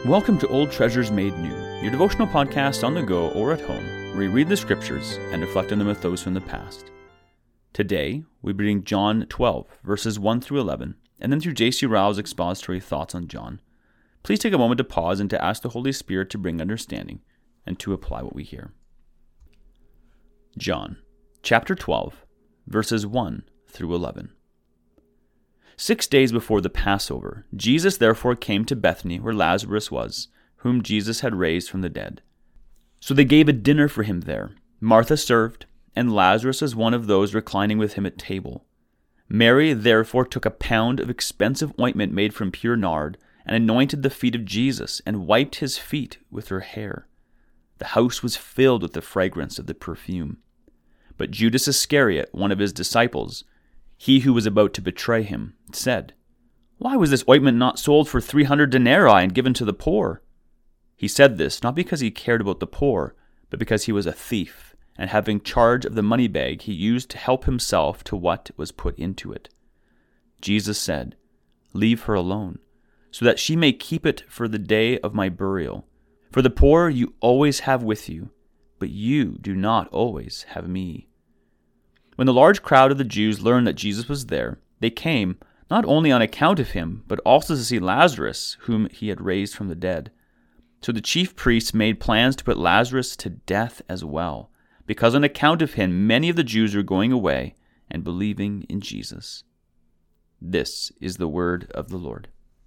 Welcome to Old Treasures Made New, your devotional podcast on the go or at home, where we read the scriptures and reflect on them with those from the past. Today, we bring John 12, verses 1 through 11, and then through J.C. Ryle's expository thoughts on John. Please take a moment to pause and to ask the Holy Spirit to bring understanding and to apply what we hear. John, chapter 12, verses 1 through 11. 6 days before the Passover, Jesus therefore came to Bethany where Lazarus was, whom Jesus had raised from the dead. So they gave a dinner for him there. Martha served, and Lazarus was one of those reclining with him at table. Mary therefore took a pound of expensive ointment made from pure nard, and anointed the feet of Jesus, and wiped his feet with her hair. The house was filled with the fragrance of the perfume. But Judas Iscariot, one of his disciples, he who was about to betray him, said, "Why was this ointment not sold for 300 denarii and given to the poor?" He said this not because he cared about the poor, but because he was a thief, and having charge of the money bag, he used to help himself to what was put into it. Jesus said, "Leave her alone, so that she may keep it for the day of my burial. For the poor you always have with you, but you do not always have me." When the large crowd of the Jews learned that Jesus was there, they came, not only on account of him, but also to see Lazarus, whom he had raised from the dead. So the chief priests made plans to put Lazarus to death as well, because on account of him many of the Jews were going away and believing in Jesus. This is the word of the Lord.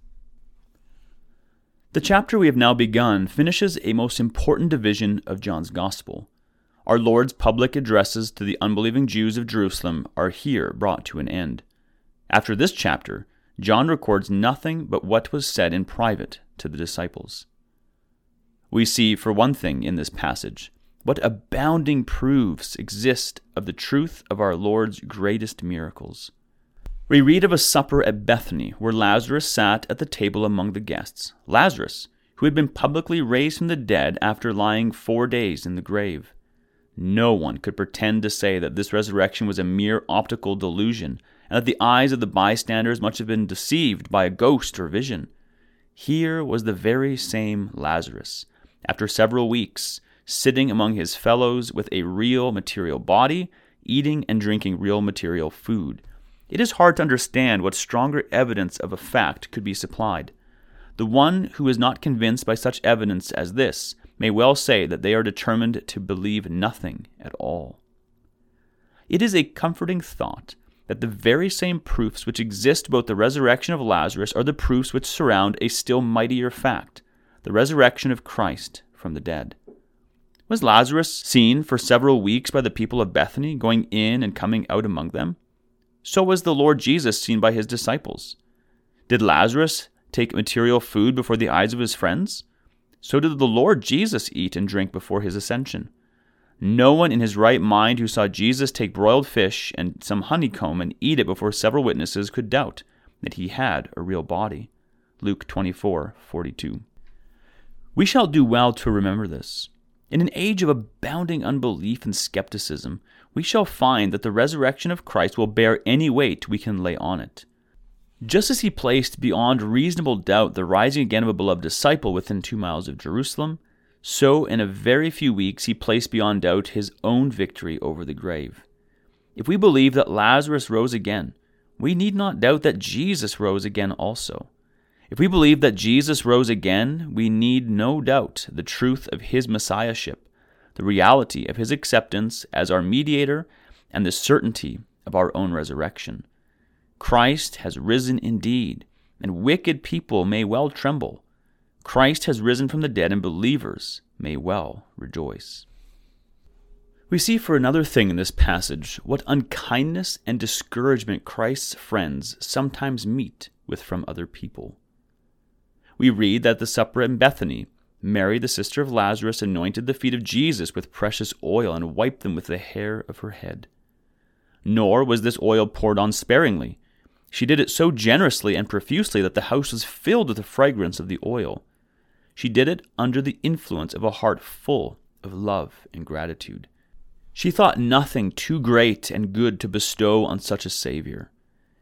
The chapter we have now begun finishes a most important division of John's Gospel. Our Lord's public addresses to the unbelieving Jews of Jerusalem are here brought to an end. After this chapter, John records nothing but what was said in private to the disciples. We see, for one thing, in this passage, what abounding proofs exist of the truth of our Lord's greatest miracles. We read of a supper at Bethany, where Lazarus sat at the table among the guests. Lazarus, who had been publicly raised from the dead after lying 4 days in the grave. No one could pretend to say that this resurrection was a mere optical delusion, and that the eyes of the bystanders must have been deceived by a ghost or vision. Here was the very same Lazarus, after several weeks, sitting among his fellows with a real material body, eating and drinking real material food. It is hard to understand what stronger evidence of a fact could be supplied. The one who is not convinced by such evidence as this may well say that they are determined to believe nothing at all. It is a comforting thought that the very same proofs which exist about the resurrection of Lazarus are the proofs which surround a still mightier fact, the resurrection of Christ from the dead. Was Lazarus seen for several weeks by the people of Bethany, going in and coming out among them? So was the Lord Jesus seen by his disciples. Did Lazarus take material food before the eyes of his friends? So did the Lord Jesus eat and drink before his ascension. No one in his right mind who saw Jesus take broiled fish and some honeycomb and eat it before several witnesses could doubt that he had a real body. Luke 24:42. We shall do well to remember this. In an age of abounding unbelief and skepticism, we shall find that the resurrection of Christ will bear any weight we can lay on it. Just as he placed beyond reasonable doubt the rising again of a beloved disciple within 2 miles of Jerusalem, so in a very few weeks he placed beyond doubt his own victory over the grave. If we believe that Lazarus rose again, we need not doubt that Jesus rose again also. If we believe that Jesus rose again, we need no doubt the truth of his messiahship, the reality of his acceptance as our mediator, and the certainty of our own resurrection. Christ has risen indeed, and wicked people may well tremble. Christ has risen from the dead, and believers may well rejoice. We see for another thing in this passage what unkindness and discouragement Christ's friends sometimes meet with from other people. We read that at the supper in Bethany, Mary, the sister of Lazarus, anointed the feet of Jesus with precious oil and wiped them with the hair of her head. Nor was this oil poured on sparingly. She did it so generously and profusely that the house was filled with the fragrance of the oil. She did it under the influence of a heart full of love and gratitude. She thought nothing too great and good to bestow on such a Savior.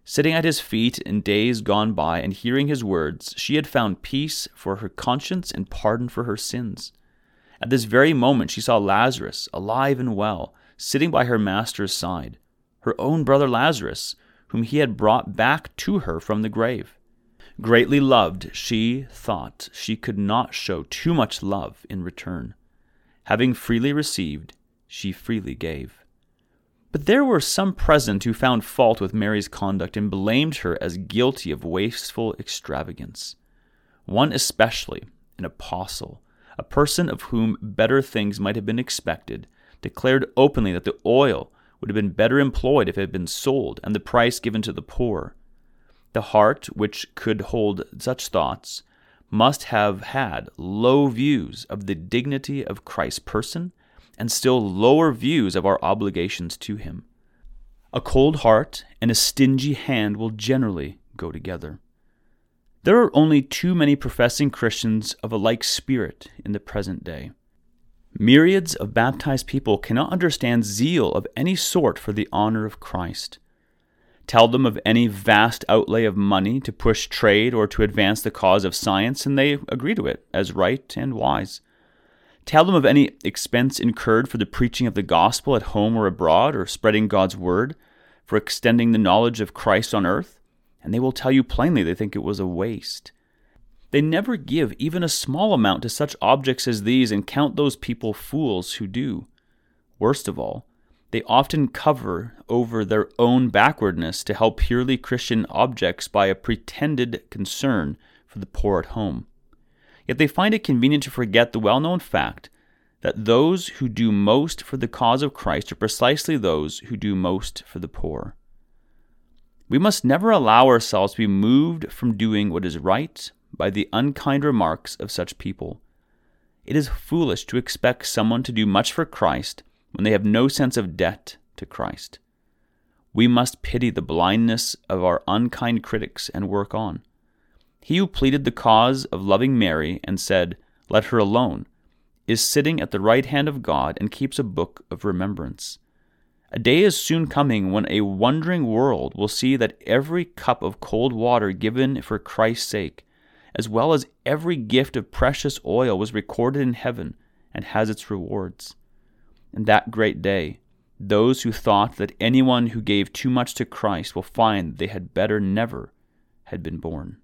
Sitting at his feet in days gone by and hearing his words, she had found peace for her conscience and pardon for her sins. At this very moment she saw Lazarus, alive and well, sitting by her master's side, her own brother Lazarus, whom he had brought back to her from the grave. Greatly loved, she thought she could not show too much love in return. Having freely received, she freely gave. But there were some present who found fault with Mary's conduct and blamed her as guilty of wasteful extravagance. One especially, an apostle, a person of whom better things might have been expected, declared openly that the oil would have been better employed if it had been sold and the price given to the poor. The heart which could hold such thoughts must have had low views of the dignity of Christ's person and still lower views of our obligations to him. A cold heart and a stingy hand will generally go together. There are only too many professing Christians of a like spirit in the present day. Myriads of baptized people cannot understand zeal of any sort for the honor of Christ. Tell them of any vast outlay of money to push trade or to advance the cause of science, and they agree to it as right and wise. Tell them of any expense incurred for the preaching of the gospel at home or abroad, or spreading God's word, for extending the knowledge of Christ on earth, and they will tell you plainly they think it was a waste. They never give even a small amount to such objects as these and count those people fools who do. Worst of all, they often cover over their own backwardness to help purely Christian objects by a pretended concern for the poor at home. Yet they find it convenient to forget the well-known fact that those who do most for the cause of Christ are precisely those who do most for the poor. We must never allow ourselves to be moved from doing what is right by the unkind remarks of such people. It is foolish to expect someone to do much for Christ when they have no sense of debt to Christ. We must pity the blindness of our unkind critics and work on. He who pleaded the cause of loving Mary and said, "Let her alone," is sitting at the right hand of God and keeps a book of remembrance. A day is soon coming when a wondering world will see that every cup of cold water given for Christ's sake, as well as every gift of precious oil, was recorded in heaven and has its rewards. In that great day, those who thought that anyone who gave too much to Christ will find they had better never had been born.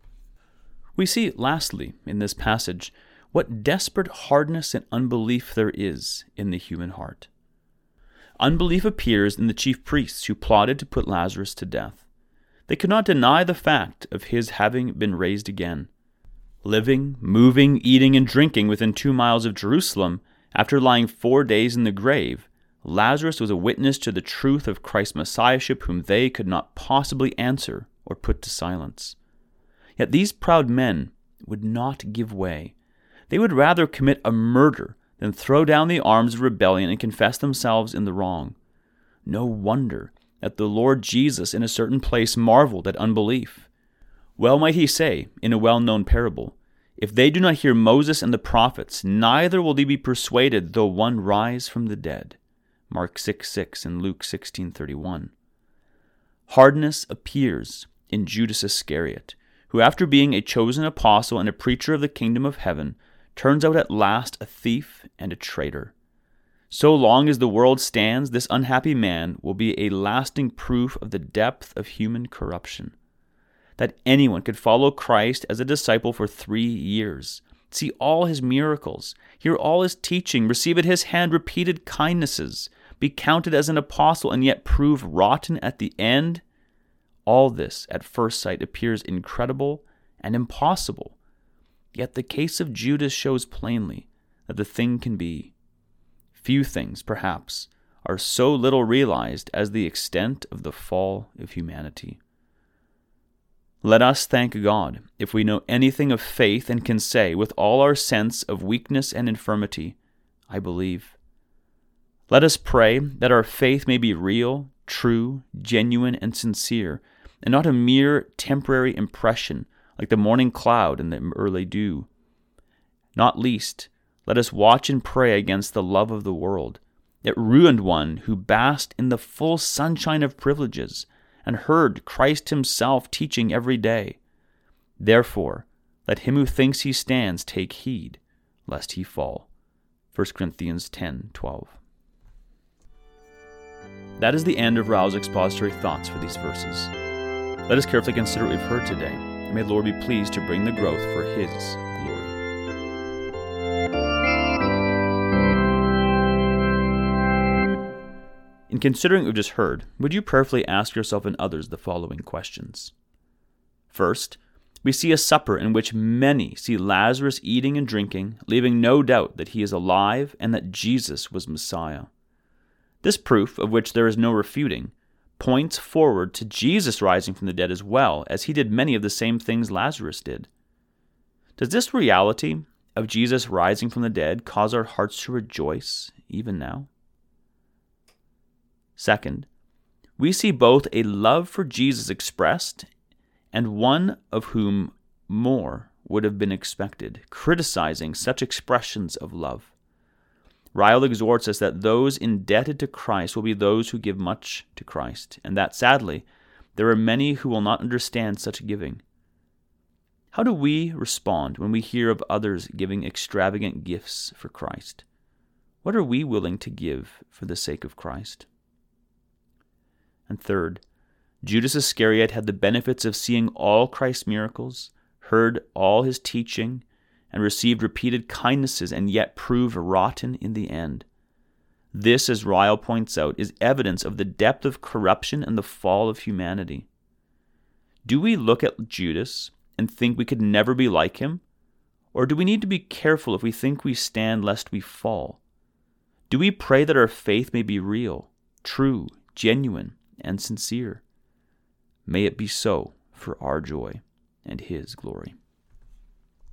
We see, lastly, in this passage, what desperate hardness and unbelief there is in the human heart. Unbelief appears in the chief priests who plotted to put Lazarus to death. They could not deny the fact of his having been raised again. Living, moving, eating, and drinking within 2 miles of Jerusalem, after lying 4 days in the grave, Lazarus was a witness to the truth of Christ's Messiahship, whom they could not possibly answer or put to silence. Yet these proud men would not give way. They would rather commit a murder than throw down the arms of rebellion and confess themselves in the wrong. No wonder that the Lord Jesus in a certain place marveled at unbelief. Well might he say, in a well-known parable, "If they do not hear Moses and the prophets, neither will they be persuaded though one rise from the dead." Mark 6:6 and Luke 16:31. Hardness appears in Judas Iscariot, who after being a chosen apostle and a preacher of the kingdom of heaven, turns out at last a thief and a traitor. So long as the world stands, this unhappy man will be a lasting proof of the depth of human corruption. That anyone could follow Christ as a disciple for 3 years, see all his miracles, hear all his teaching, receive at his hand repeated kindnesses, be counted as an apostle, and yet prove rotten at the end, all this at first sight appears incredible and impossible. Yet the case of Judas shows plainly that the thing can be. Few things, perhaps, are so little realized as the extent of the fall of humanity. Let us thank God if we know anything of faith and can say, with all our sense of weakness and infirmity, "I believe." Let us pray that our faith may be real, true, genuine, and sincere, and not a mere temporary impression like the morning cloud and the early dew. Not least, let us watch and pray against the love of the world, that ruined one who basked in the full sunshine of privileges, and heard Christ himself teaching every day. Therefore, let him who thinks he stands take heed, lest he fall. 1 Corinthians 10:12. That is the end of Ryle's expository thoughts for these verses. Let us carefully consider what we've heard today, and may the Lord be pleased to bring the growth for his glory. In considering what we've just heard, would you prayerfully ask yourself and others the following questions? First, we see a supper in which many see Lazarus eating and drinking, leaving no doubt that he is alive and that Jesus was Messiah. This proof, of which there is no refuting, points forward to Jesus rising from the dead as well, as he did many of the same things Lazarus did. Does this reality of Jesus rising from the dead cause our hearts to rejoice even now? Second, we see both a love for Jesus expressed and one of whom more would have been expected, criticizing such expressions of love. Ryle exhorts us that those indebted to Christ will be those who give much to Christ, and that, sadly, there are many who will not understand such giving. How do we respond when we hear of others giving extravagant gifts for Christ? What are we willing to give for the sake of Christ? And third, Judas Iscariot had the benefits of seeing all Christ's miracles, heard all his teaching, and received repeated kindnesses, and yet proved rotten in the end. This, as Ryle points out, is evidence of the depth of corruption and the fall of humanity. Do we look at Judas and think we could never be like him? Or do we need to be careful if we think we stand lest we fall? Do we pray that our faith may be real, true, genuine, and sincere? May it be so for our joy and his glory.